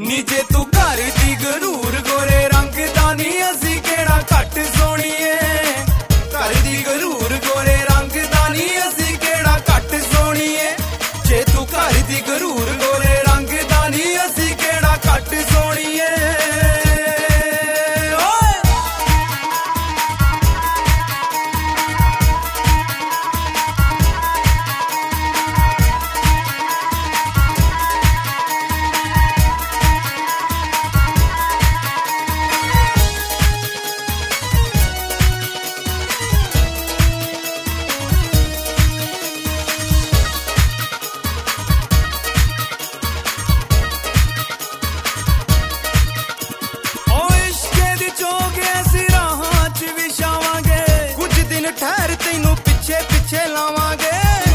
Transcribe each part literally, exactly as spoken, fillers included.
ਨੀ ਜੇ ਤੂੰ ਘਰ ਦੀ ਗਰੂਰ ਗੋਰੇ रंग दा नी असी केड़ा घट सोणीए घर दी गरूर गोरे रंग दा नी असी केड़ा घट सोणीए जे तू घर दी गरूर गोरे रंग दा नी असी केड़ा घट सोणीए ठहर तैनू पिछे पिछे लावांगे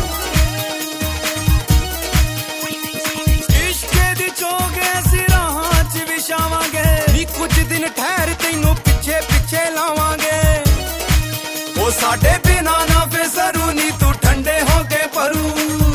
इश्के दी चोगे असी राहां च विछावांगे नी कुछ दिन ठहर तैनू पिछे पिछे लावांगे ओ साडे बिना ना फिसरू नी तू ठंडे होके परू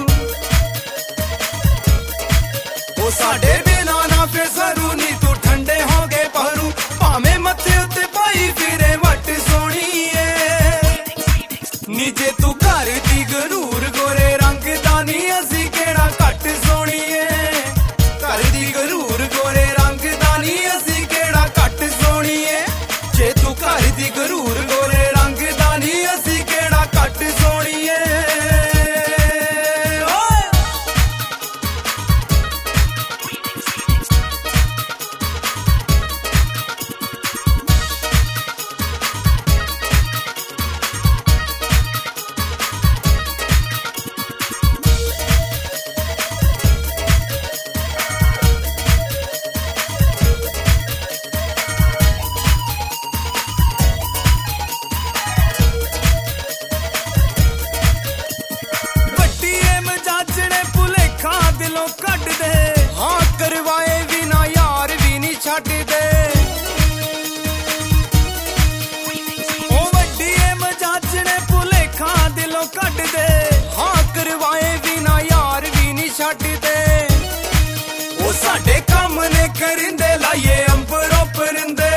ओ साडे बिना ना फिसरू नी तू ठंडे होके परू भावें मत्थे उत्ते पाई फिरे वट सोणीए नी जे तू घर दी गरूर गोरे रंग दा नी असी केड़ा घट सोणीए घर दी गरूर गोरे रंग दा नी असी केड़ा घट सोणीए जे तू घर दी गरूर गोरे रंग दा नी असी केड़ा घट सोणीए दिलों कट दे हाँ करवाए भी ना यार भी नहीं छट दे ओ वड्डी मजाजने भुलेखा दिलों कट दे हाँ करवाए भी ना यार भी नहीं छट दे ओ साडे काम ने करिंदे लाइए अंबरों परिंदे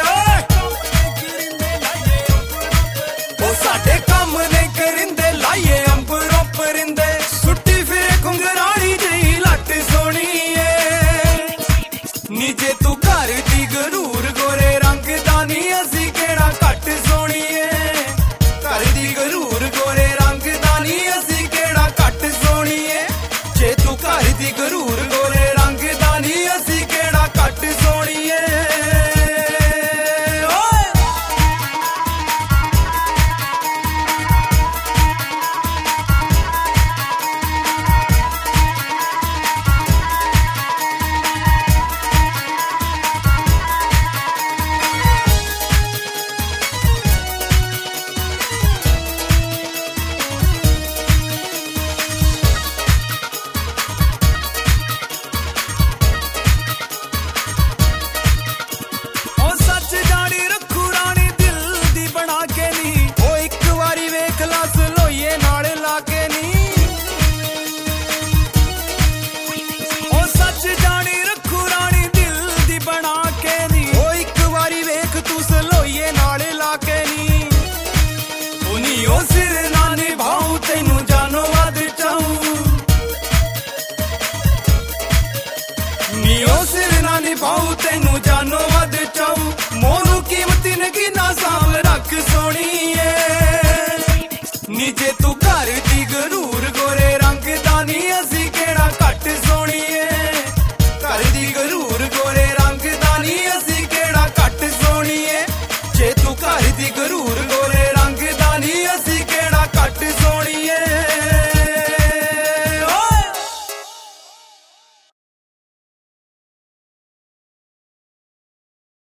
ओ साडे काम ने करिंदे लाइए अंबरों परिंदे सुट्टी फिरे घुंघरानी जी सोणीए नी जे तू घर दी गरूर गोरे रंग दा नी असी केड़ा घट सोणीए घर दी गरूर गोरे रंग दा नी असी केड़ा घट सोणीए जे तू घर दी गरूर गोरे रंग दा नी असी केड़ा घट सोणीए निभाऊ तेनू जानो वध चाऊ मोनू कीमती नगी ना साम रख सोणीए नी जे तू घर दी गरूर गोरे रंग दा नी असी केड़ा घट सोणीए घर दी गरूर